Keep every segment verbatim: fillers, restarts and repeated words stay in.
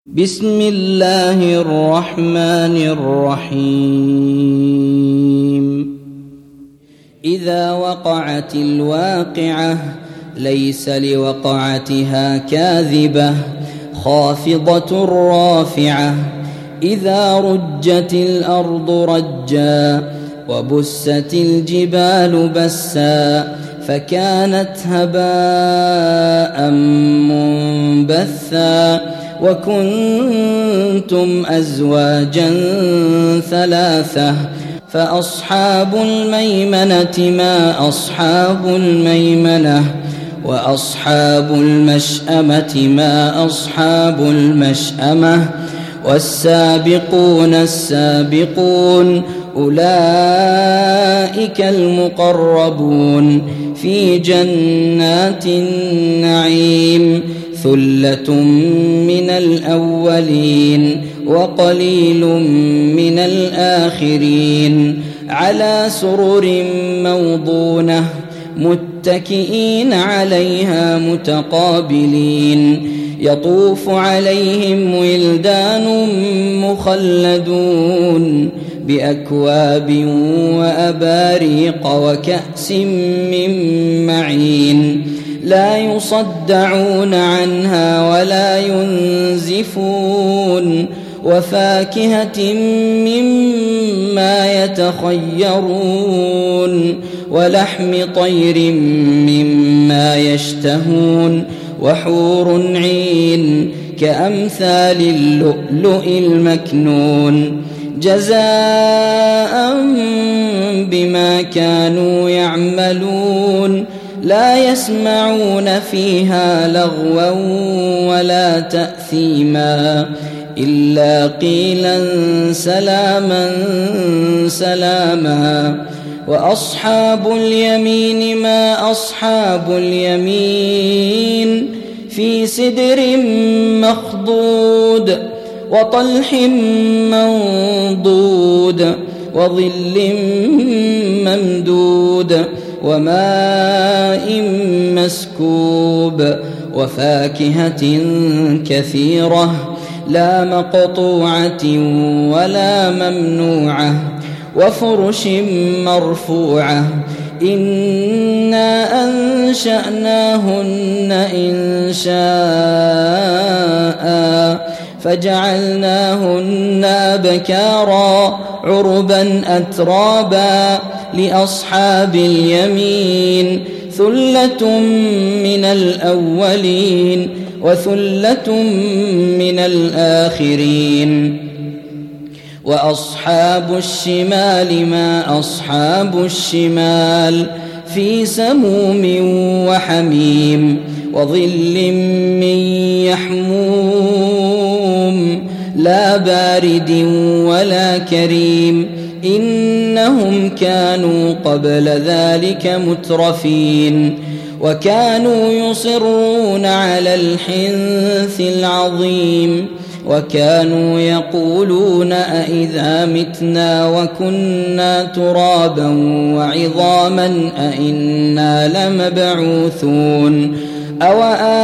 بسم الله الرحمن الرحيم إذا وقعت الواقعة ليس لوقعتها كاذبة خافضة رافعة إذا رجت الأرض رجا وبست الجبال بسا فكانت هباء منبثا وكنتم أزواجا ثلاثة فأصحاب الميمنة ما أصحاب الميمنة وأصحاب المشأمة ما أصحاب المشأمة والسابقون السابقون أولئك المقربون في جنات النعيم ثلة من الأولين وقليل من الآخرين على سرر موضونة متكئين عليها متقابلين يطوف عليهم ولدان مخلدون بأكواب وأباريق وكأس من معين لا يصدعون عنها ولا ينزفون وفاكهة مما يتخيرون ولحم طير مما يشتهون وحور عين كأمثال اللؤلؤ المكنون جزاء بما كانوا يعملون لا يسمعون فيها لغوا ولا تأثيما إلا قيلا سلاما سلاما وأصحاب اليمين ما أصحاب اليمين في سدر مخضود وطلح منضود وظل ممدود وماء مسكوب وفاكهة كثيرة لا مقطوعة ولا ممنوعة وفرش مرفوعة إنا أنشأناهن إن شاء فجعلناهن أبكارا عربا أترابا لأصحاب اليمين ثلة من الأولين وثلة من الآخرين وأصحاب الشمال ما أصحاب الشمال في سموم وحميم وظل من يحموم لا بارد ولا كريم إنهم كانوا قبل ذلك مترفين وكانوا يصرون على الحنث العظيم وكانوا يقولون أئذا متنا وكنا ترابا وعظاما أئنا لمبعوثون أو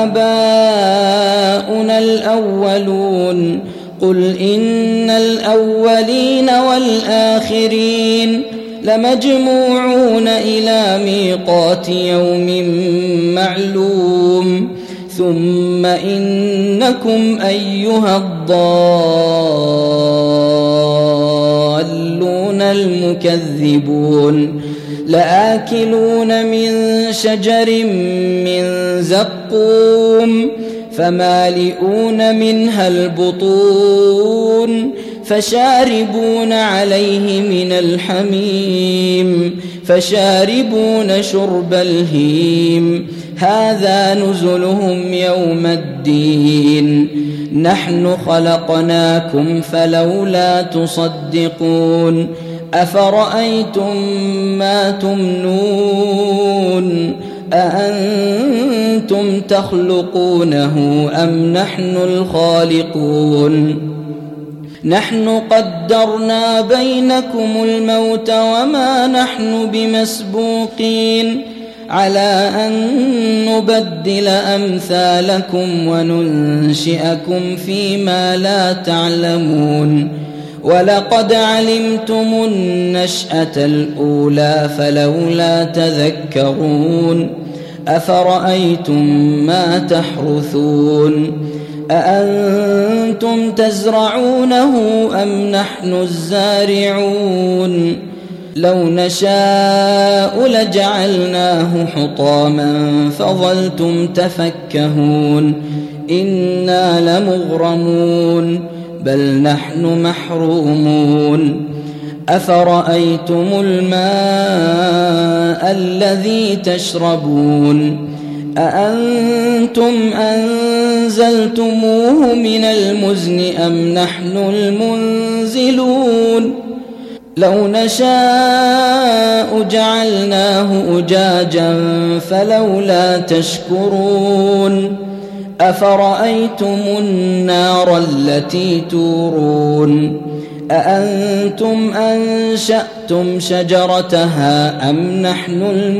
آباؤنا الأولون قل إن الأولين والآخرين لمجموعون إلى ميقات يوم معلوم ثم إنكم أيها الضالون المكذبون لآكلون من شجر من زقوم فمالئون منها البطون فشاربون عليه من الحميم فشاربون شرب الهيم هذا نزلهم يوم الدين نحن خلقناكم فلولا تصدقون أفرأيتم ما تمنون أأنتم تخلقونه أم نحن الخالقون نحن قدرنا بينكم الموت وما نحن بمسبوقين على أن نبدل أمثالكم وننشئكم فيما لا تعلمون ولقد علمتم النشأة الأولى فلولا تذكرون أفرأيتم ما تحرثون أأنتم تزرعونه أم نحن الزارعون لو نشاء لجعلناه حطاما فظلتم تفكهون إنا لمغرمون بل نحن محرومون أفرأيتم الماء الذي تشربون أأنتم أنزلتموه من المزن أم نحن المنزلون لو نشاء جعلناه أجاجا فلولا تشكرون أفرأيتم النار التي تورون أأنتم أنشأتم شجرتها أم نحن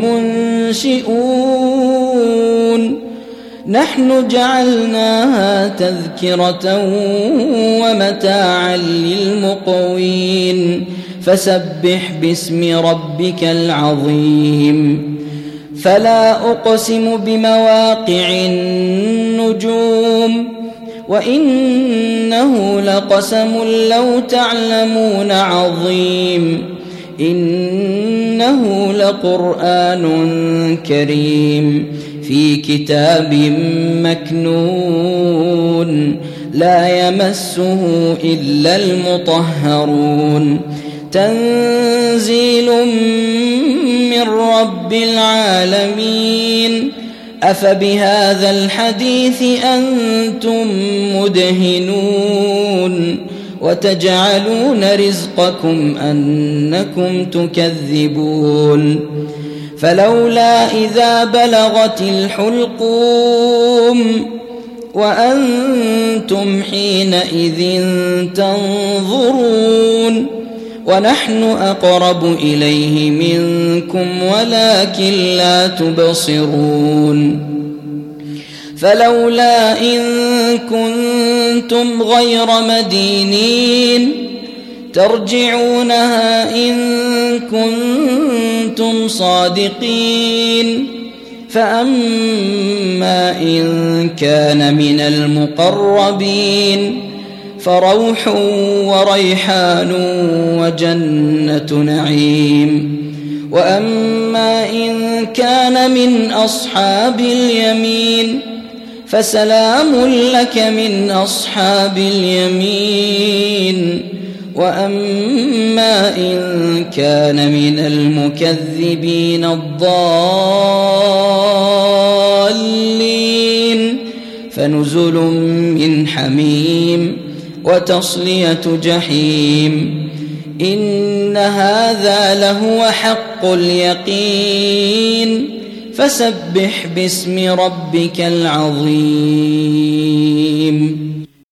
المنشئون نحن جعلناها تذكرة ومتاعا للمقوين فسبح باسم ربك العظيم فلا أقسم بمواقع النجوم وإنه لقسم لو تعلمون عظيم إنه لقرآن كريم في كتاب مكنون لا يمسه إلا المطهرون تنزيل من رب العالمين أفبهذا الحديث أنتم مدهنون وتجعلون رزقكم أنكم تكذبون فلولا إذا بلغت الحلقوم وأنتم حينئذ تنظرون ونحن أقرب إليه منكم ولكن لا تبصرون فلولا إن كنتم غير مدينين ترجعونها إن كنتم صادقين فأما إن كان من المقربين فروح وريحان وجنة نعيم وأما إن كان من أصحاب اليمين فسلام لك من أصحاب اليمين وأما إن كان من المكذبين الضالين فنزل من حميم وتصلية جحيم إن هذا لهو حق اليقين فسبح باسم ربك العظيم.